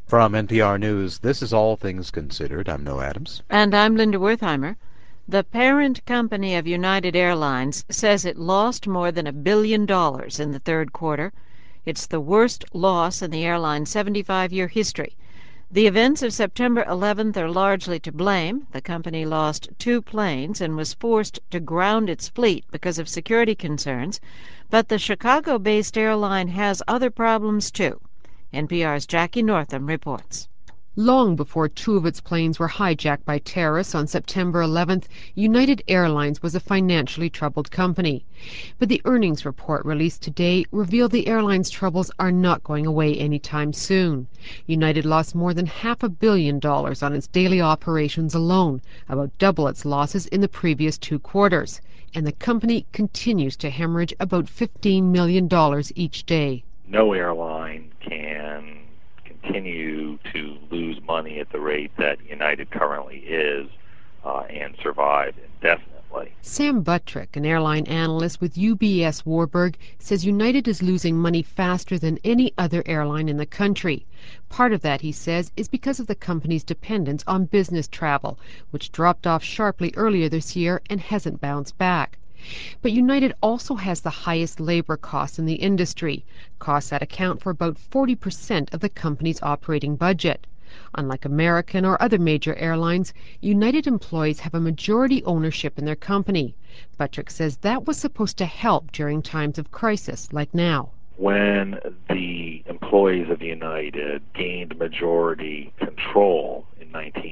From NPR News, this is All Things Considered. I'm Noah Adams. And I'm Linda Wertheimer. The parent company of United Airlines says it lost more than $1 billion in the third quarter. It's the worst loss in the airline's 75-year history. The events of September 11th are largely to blame. The company lost 2 planes and was forced to ground its fleet because of security concerns. But the Chicago-based airline has other problems too. NPR's Jackie Northam reports. Long before 2 of its planes were hijacked by terrorists on September 11th, United Airlines was a financially troubled company. But the earnings report released today revealed the airline's troubles are not going away anytime soon. United lost more than $500 million on its daily operations alone, about double its losses in the previous 2 quarters. And the company continues to hemorrhage about $15 million each day. No airline can continue to lose money at the rate that United currently is and survive indefinitely. Sam Buttrick, an airline analyst with UBS Warburg, says United is losing money faster than any other airline in the country. Part of that, he says, is because of the company's dependence on business travel, which dropped off sharply earlier this year and hasn't bounced back. But United also has the highest labor costs in the industry, costs that account for about 40% of the company's operating budget. Unlike American or other major airlines, United employees have a majority ownership in their company. Buttrick says that was supposed to help during times of crisis like now. When the employees of United gained majority control in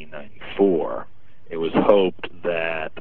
1994, it was hoped that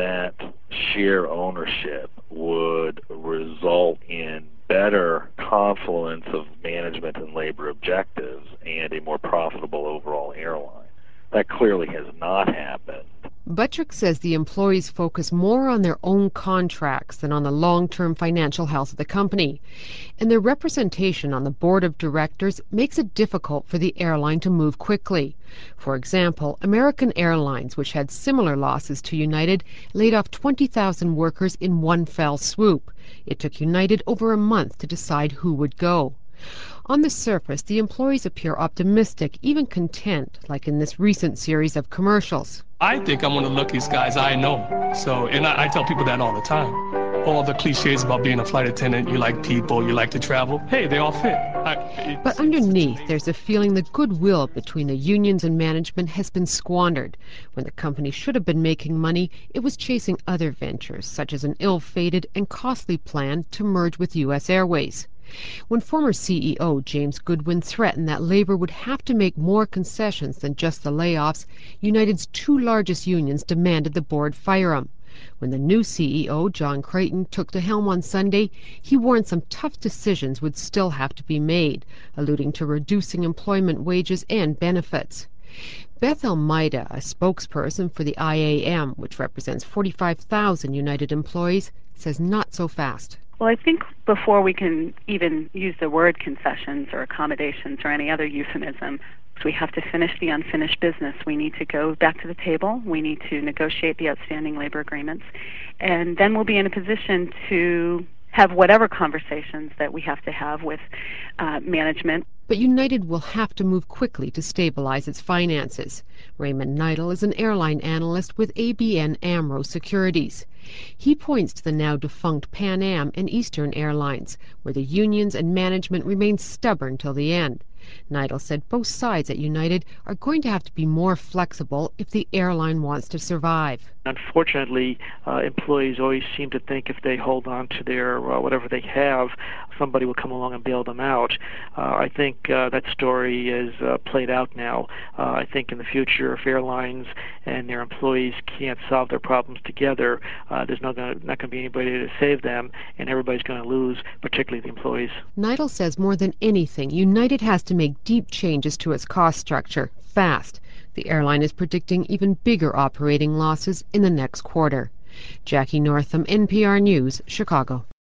share ownership would result in better confluence of management and labor objectives and a more profitable overall airline. That clearly has not happened. Buttrick says the employees focus more on their own contracts than on the long-term financial health of the company. And their representation on the board of directors makes it difficult for the airline to move quickly. For example, American Airlines, which had similar losses to United, laid off 20,000 workers in one fell swoop. It took United over a month to decide who would go. On the surface, the employees appear optimistic, even content, like in this recent series of commercials. I think I'm one of the luckiest guys I know. And I tell people that all the time. All the cliches about being a flight attendant, you like people, you like to travel, hey, they all fit. But underneath, there's a feeling the goodwill between the unions and management has been squandered. When the company should have been making money, it was chasing other ventures, such as an ill-fated and costly plan to merge with U.S. Airways. When former CEO James Goodwin threatened that labor would have to make more concessions than just the layoffs, United's 2 largest unions demanded the board fire him. When the new CEO, John Creighton, took the helm on Sunday, he warned some tough decisions would still have to be made, alluding to reducing employment wages and benefits. Beth Almeida, a spokesperson for the IAM, which represents 45,000 United employees, says not so fast. Well, I think before we can even use the word concessions or accommodations or any other euphemism, we have to finish the unfinished business. We need to go back to the table. We need to negotiate the outstanding labor agreements. And then we'll be in a position to have whatever conversations that we have to have with management. But United will have to move quickly to stabilize its finances. Raymond Neidl is an airline analyst with ABN AMRO Securities. He points to the now defunct Pan Am and Eastern Airlines, where the unions and management remain stubborn till the end. Neidl said both sides at United are going to have to be more flexible if the airline wants to survive. Unfortunately, employees always seem to think if they hold on to their whatever they have, somebody will come along and bail them out. I think that story is played out now. I think in the future, if airlines and their employees can't solve their problems together, there's not going to be anybody to save them, and everybody's going to lose, particularly the employees. Neidl says more than anything, United has to make deep changes to its cost structure, fast. The airline is predicting even bigger operating losses in the next quarter. Jackie Northam, NPR News, Chicago.